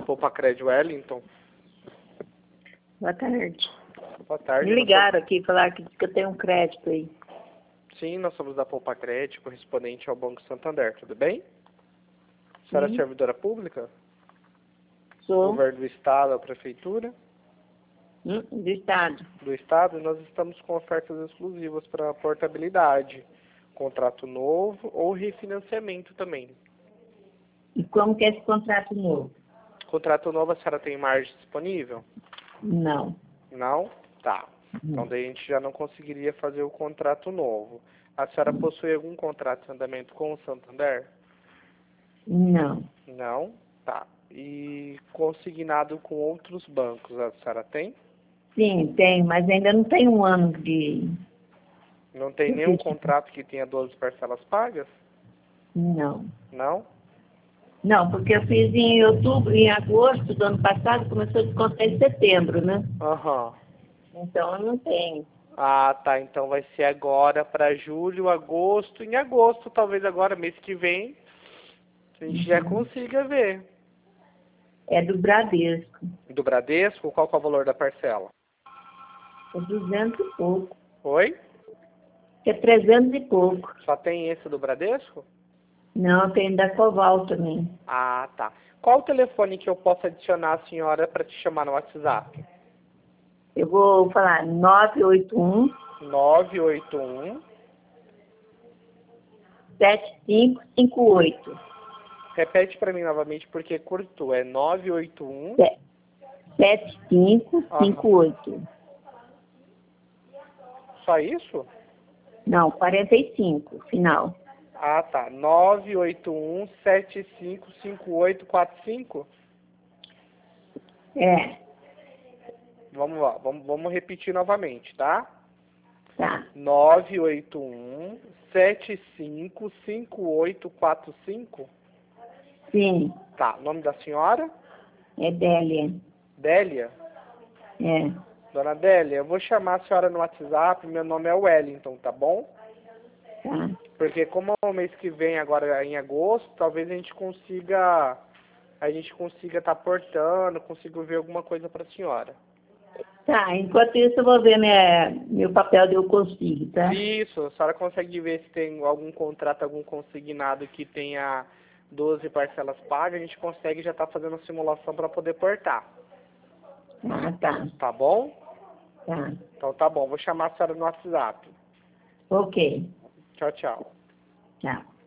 Poupa-Crédito Wellington. Boa tarde. Boa tarde. Me ligaram aqui, falaram que eu tenho um crédito aí. Sim, nós somos da Poupa-Crédito, correspondente ao Banco Santander, tudo bem? A senhora é servidora pública? Sou. Governo do Estado, a Prefeitura? Do Estado. Do Estado, nós estamos com ofertas exclusivas para portabilidade, contrato novo ou refinanciamento também. E como que é esse contrato novo? Contrato novo, a senhora tem margem disponível? Não. Não? Tá. Então daí a gente já não conseguiria fazer o contrato novo. A senhora possui algum contrato em andamento com o Santander? Não. Não? Tá. E consignado com outros bancos, a senhora tem? Sim, tem, mas ainda não tem um ano de... Não tem nenhum contrato que tenha 12 parcelas pagas? Não. Não? Não, porque eu fiz em outubro, em agosto do ano passado, começou a descontar em setembro, né? Aham. Então eu não tenho. Ah, tá. Então vai ser agora para julho, agosto. Em agosto, talvez agora, mês que vem, a gente já consiga ver. É do Bradesco. Do Bradesco, qual que é o valor da parcela? É 200 e pouco. Oi? É 300 e pouco. Só tem esse do Bradesco? Não, tem da Coval também. Ah, tá. Qual o telefone que eu posso adicionar a senhora para te chamar no WhatsApp? Eu vou falar 981 981 7558. Repete para mim novamente porque curtou. É 981 7558. Só isso? Não, 45, final. Ah, tá. 981755845. É, Vamos lá. Vamos repetir novamente, tá? tá. 981755845. Sim, Tá. Nome da senhora? é Délia. Délia? É, Dona Délia, eu vou chamar a senhora no WhatsApp, meu nome é Wellington, tá bom? tá. Porque como é o mês que vem, agora em agosto, talvez a gente consiga estar portando, consiga ver alguma coisa para a senhora. Tá, enquanto isso eu vou ver meu papel de eu consigo, tá? Isso, a senhora consegue ver se tem algum contrato, algum consignado que tenha 12 parcelas pagas, a gente consegue já estar fazendo a simulação para poder portar. Ah, tá. Tá bom? Tá. Então tá bom, vou chamar a senhora no WhatsApp. Ok. Tchau, tchau. Tchau.